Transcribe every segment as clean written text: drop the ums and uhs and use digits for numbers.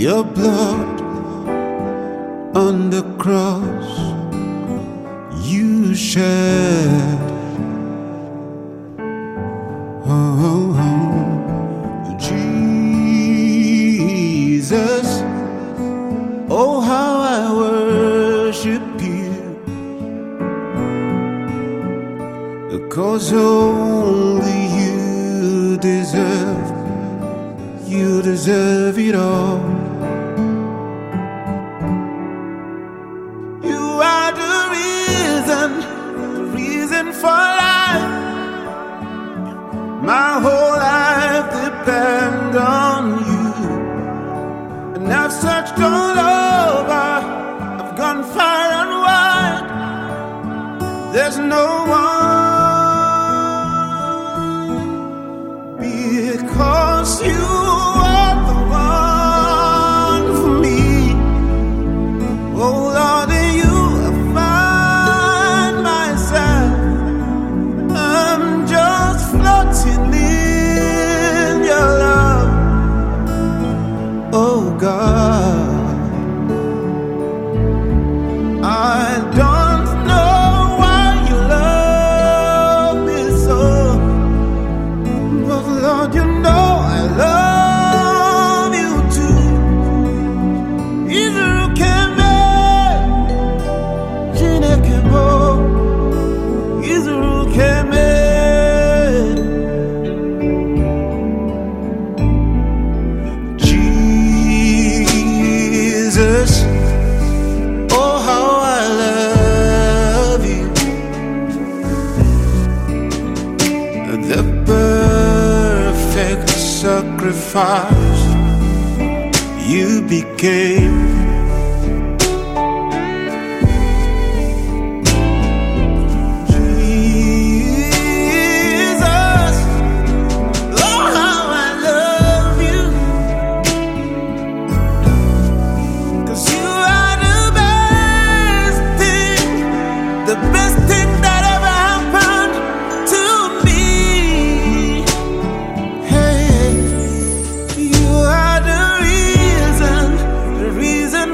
Your blood on the cross you shed. Oh, Jesus, oh how I worship you, because only you deserve it all. You are the reason for life. My whole life depends on you, and I've searched all over, I've gone far and wide. There's no one, because you are the one for me. Oh Lord, in you I find myself. I'm just floating in your love. Oh God, I don't know why you love me so, but Lord, you know I love you too. Either can Chinekebo, Izuru Keme. Jesus, oh how I love you. The perfect sacrifice you became. Jesus, oh how I love you, 'cause you are the best thing that ever happened to me. Hey, you are the reason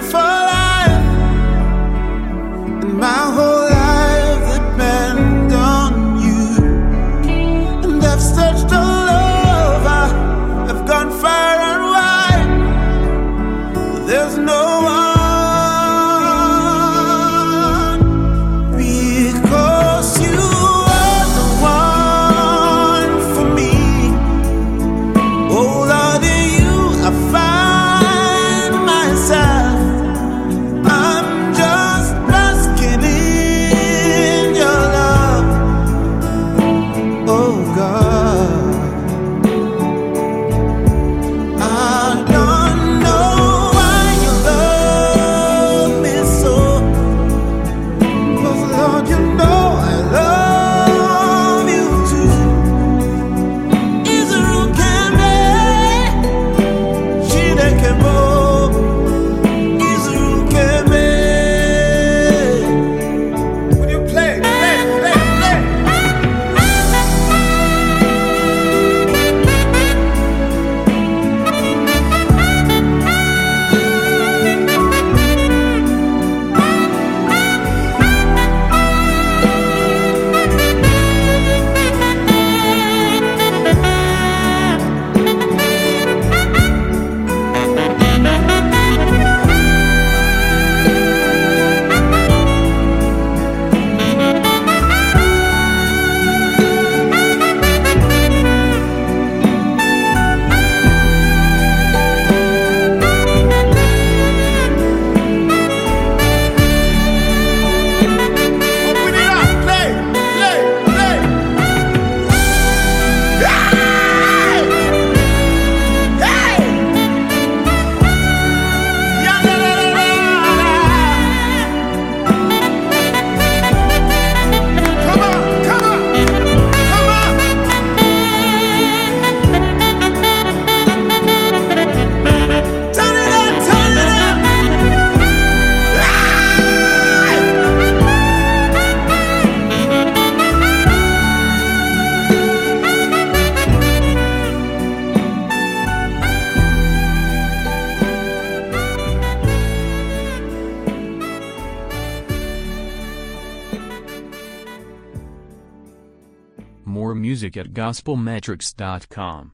music at gospelmetrics.com.